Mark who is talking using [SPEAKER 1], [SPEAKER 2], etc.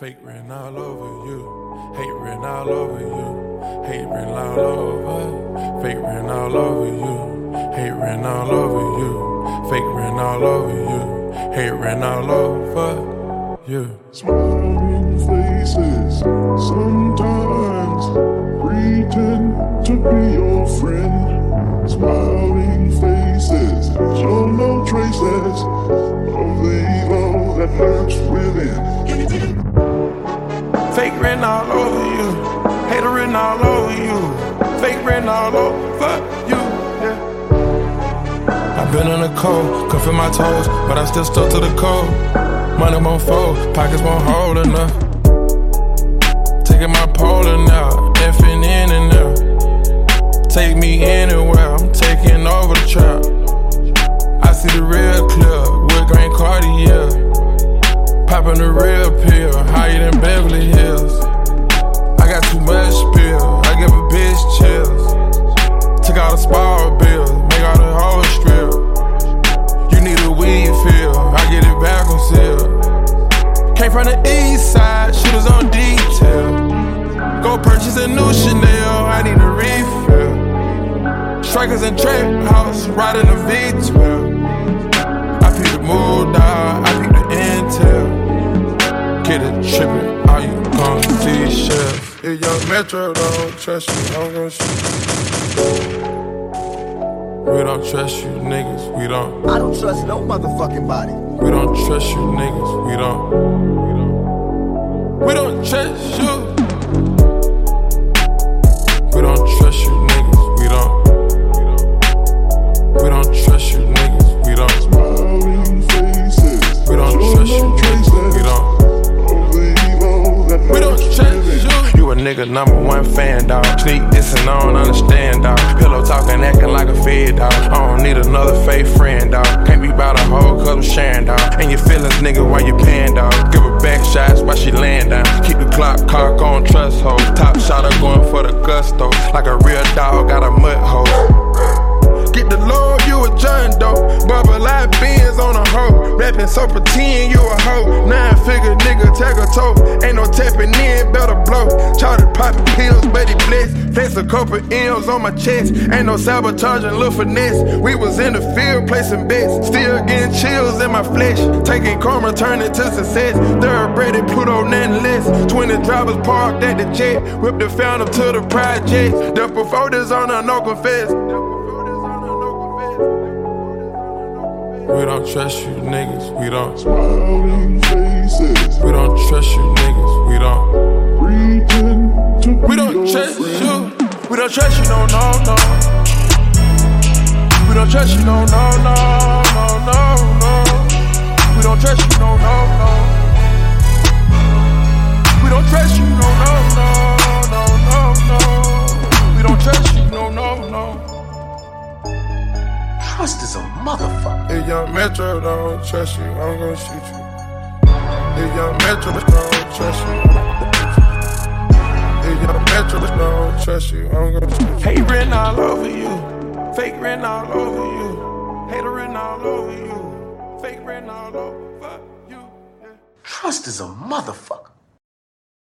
[SPEAKER 1] Fake written all over you. Hate written all over you. Hate written all over. Fake written all over you. Hate written all over you. Fake written all over you. Hate written all over you.
[SPEAKER 2] Smiling faces, sometimes pretend to be your friend. Smiling faces, show no traces of the evil that lurks within.
[SPEAKER 1] Fake written all over you. Hater written all over you. Fake written all over you. Yeah. I've been in the cold, cuff in my toes, but I still stuck to the code. Money won't fold, pockets won't hold enough. Taking my polling out, effing in and out. Take me anywhere, I'm taking over the trap. I see the real clear, with grain Cartier. Popping the real pill, higher than Beverly Hills. I got too much pill, I give a bitch chills. Took all the spoil bills, make all the whole strip. You need a weed fill, I get it back on seal. Came from the east side, shooters on detail. Go purchase a new Chanel, I need a refill. Strikers in trap house, riding a V12. I peep the mood, dog, I peep the intel. Get it trippin', all you gon' see shells. If your metro don't trust you, I'm gon' shoot you. We don't trust you niggas, we don't.
[SPEAKER 3] I don't trust no motherfucking body.
[SPEAKER 1] We don't trust you niggas, we don't. We don't trust you. We don't trust you niggas, we don't. We don't trust you niggas, we don't.
[SPEAKER 2] Smiling faces,
[SPEAKER 1] We don't trust you niggas, we don't. We don't trust you. You a nigga #1 fan, dawg. Sneak this and I don't understand, dawg. Pillow talking, acting like a fed, dawg. I don't need another fake friend, dawg. Can't be about a hoe cause I'm sharing, dawg. And your feelings, nigga, while you paying, dawg. Give her back shots while she laying down. Keep the clock cock on trust hole. Top shot her going for the gusto. Like a real dog, got a mud hole. Get the Lord, you a John Doe. Bubba live beans on a hoe. Rapping so pretend you a hoe. 9-figure nigga, tag a toe. Ain't no tapping in, better blow. Charted popping pills, but he blessed. Face a couple M's on my chest. Ain't no sabotaging, little finesse. We was in the field placing bets. Still getting chills in my flesh. Taking karma, turning to success. Thoroughbred Pluto, nothing less. 20 drivers parked at the jet. Whipped the fountain to the projects. The before this on a no confess. We don't trust you niggas, we don't.
[SPEAKER 2] Smiling faces,
[SPEAKER 1] We don't trust you niggas, we don't.
[SPEAKER 2] pretend to be
[SPEAKER 1] We don't
[SPEAKER 2] your
[SPEAKER 1] trust
[SPEAKER 2] friend.
[SPEAKER 1] you. We don't trust you, no, no, no. We don't trust you, no, no, no, no, no, no. We don't trust you, no, no, no. We don't trust you, no, no, no, no, no, no. We don't trust you, no, no, no.
[SPEAKER 3] Trust is a motherfucker.
[SPEAKER 1] If young Metro don't trust you, I'm gon' shoot you. If young Metro don't trust you, if young Metro don't trust you, I'm gon' shoot you. Hate written all over you, fake written all over you, hater written all over you, fake written all over you. Yeah.
[SPEAKER 3] Trust is a motherfucker.